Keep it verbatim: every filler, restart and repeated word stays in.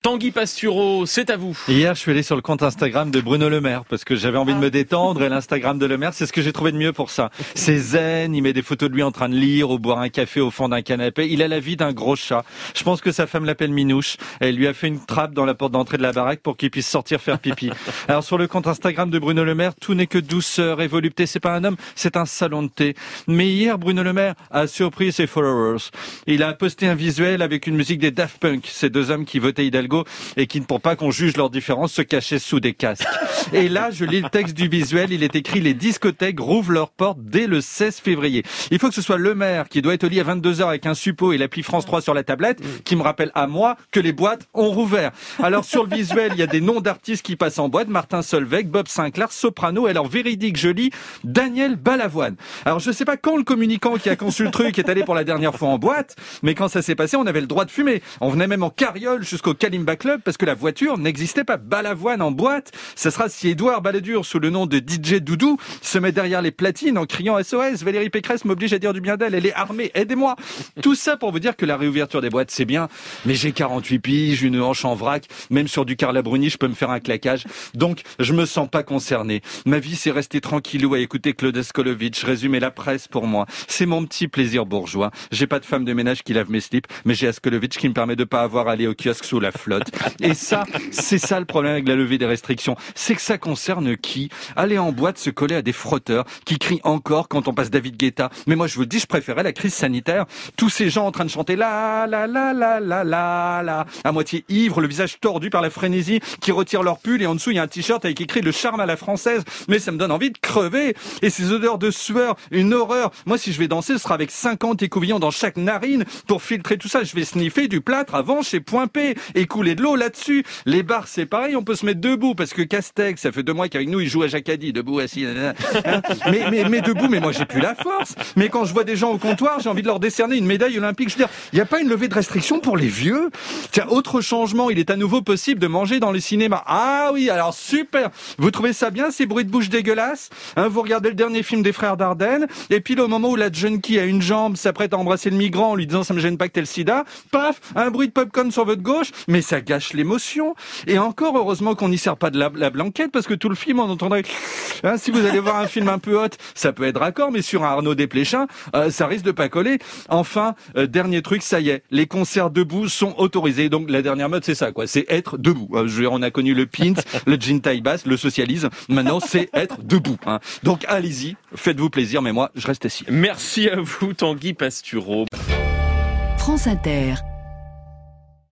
Tanguy Pastureau, c'est à vous. Hier, je suis allé sur le compte Instagram de Bruno Le Maire parce que j'avais envie de me détendre et l'Instagram de Le Maire, c'est ce que j'ai trouvé de mieux pour ça. C'est zen, il met des photos de lui en train de lire ou boire un café au fond d'un canapé. Il a la vie d'un gros chat. Je pense que sa femme l'appelle Minouche. Elle lui a fait une trappe dans la porte d'entrée de la baraque pour qu'il puisse sortir faire pipi. Alors sur le compte Instagram de Bruno Le Maire, tout n'est que douceur et volupté. C'est pas un homme, c'est un salon de thé. Mais hier, Bruno Le Maire a surpris ses followers. Il a posté un visuel avec une musique des Daft Punk, ces deux hommes qui votaient Hidalgo et qui, pour pas qu'on juge leurs différences, se cachaient sous des casques. Et là, je lis le texte du visuel, il est écrit « Les discothèques rouvrent leurs portes dès le seize février ». Il faut que ce soit Le Maire qui doit être au lit à vingt-deux heures avec un suppôt et l'appli France trois sur la tablette qui me rappelle à moi que les boîtes ont rouvert. Alors sur le visuel, il y a des noms d'artistes qui passent en boîte, Martin Solveig, Bob Sinclair, Soprano, et alors véridique, je lis Daniel Balavoine. Alors je sais pas quand le communicant qui a conçu le truc est allé pour la dernière fois en boîte, mais quand ça s'est passé, on avait le droit de fumer. On venait même en carriole jusqu'au Kalimba Club parce que la voiture n'existait pas. Balavoine en boîte, ça sera si Édouard Balladur, sous le nom de D J Doudou, se met derrière les platines en criant S O S, Valérie Pécresse m'oblige à dire du bien d'elle, elle est armée, aidez-moi. Tout ça pour vous dire que la réouverture des boîtes, c'est bien, mais j'ai quarante-huit piges, une hanche en vrac, même sur du Carla Bruni, je peux me faire un claquage. Donc, je me sens pas concerné. Ma vie, c'est rester tranquillou à écouter Claude Escolovitch, résumer la presse pour moi. C'est mon petit plaisir bourgeois. J'ai pas de femme de ménage qui lave mes slips, mais j'ai Escolovitch qui me permet de pas avoir à aller au kiosque sous la flotte. Et ça, c'est ça le problème avec la levée des restrictions. C'est que ça concerne qui? Aller en boîte, se coller à des frotteurs qui crient encore quand on passe David Guetta. Mais moi, je vous le dis, je préférais la crise sanitaire. Tous ces gens en train de chanter la la la la la la la, à moitié ivres, le visage tordu par la frénésie, qui retirent leur pull et en dessous il y a un t-shirt avec écrit le charme à la française. Mais ça me donne envie de crever. Et ces odeurs de sueur, une horreur. Moi, si je vais danser, ce sera avec cinquante écouvillons dans chaque narine pour filtrer tout ça. Je vais sniffer du plâtre avant chez Point P et couler de l'eau là-dessus. Les bars, c'est pareil, on peut se mettre debout parce que Castex, ça fait deux mois qu'avec nous, il joue à Jacadi, debout, assis. Hein mais, mais, mais debout, mais moi, j'ai plus la force. Mais quand je vois des gens au comptoir, j'ai envie de leur décerner une médaille olympique. Je veux dire, il n'y a pas une levée de restriction pour les vieux? Tiens, autre changement, il est à nouveau possible de manger dans les cinémas. Ah oui, alors super. Vous trouvez ça bien, ces bruits de bouche dégueulasses? Hein, vous regardez le dernier film des frères Dardenne, et puis là, au moment où la junkie a une jambe, s'apprête à embrasser le migrant en lui disant ça me gêne pas que t'aies le sida, paf, un bruit de popcorn sur votre gauche, mais ça gâche l'émotion. Et encore, heureusement qu'on n'y sert pas de la, la blanquette, parce que tout le film, on entendrait... Hein, si vous allez voir un film un peu hot, ça peut être raccord, mais sur un Arnaud Desplechin, euh, ça risque de pas coller. Enfin, euh, dernier truc, ça y est, les concerts debout sont autorisés. Donc la dernière mode, c'est ça, quoi. C'est être debout. Euh, je veux dire, on a connu le pint, le jean taille basse, le socialisme. Maintenant, c'est être debout. Hein. Donc allez-y, faites-vous plaisir, mais moi, je reste assis. Merci à vous, Tanguy Pastureau. France Inter.